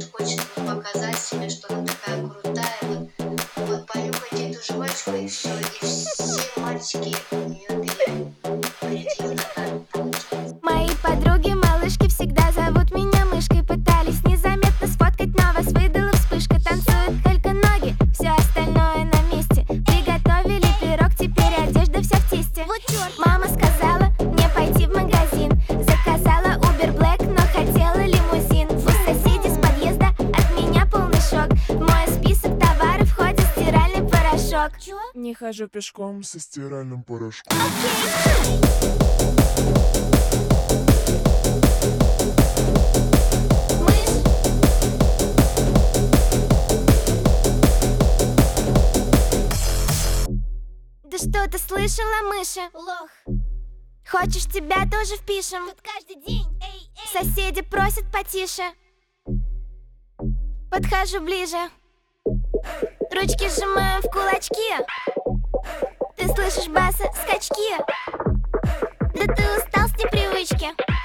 вот хочет вот показать себе, что она такая крутая. Вот понюхайте эту жвачку и все. И все мальчики перед ее ногами получается. Мои подруги-малышки всегда зовут меня мышкой. Пытались незаметно сфоткать, но вас выдала вспышка. Танцуют только ноги, все остальное на месте. Приготовили пирог, теперь одежда вся в тесте. Вот черт. Мама сказала мне пойти в магазин. Заказала Uber Black, но хотела лимузин. У соседей с подъезда от меня полный шок. В мой список товаров входит стиральный порошок. Чё? Не хожу пешком со стиральным порошком. Мышь. Да что ты слышала, мыша? Лох. Хочешь, тебя тоже впишем? Тут каждый день. Эй, эй. Соседи просят потише. Подхожу ближе. Ручки сжимаем в кулачки. Ты слышишь баса, скачки? Да ты устал с непривычки.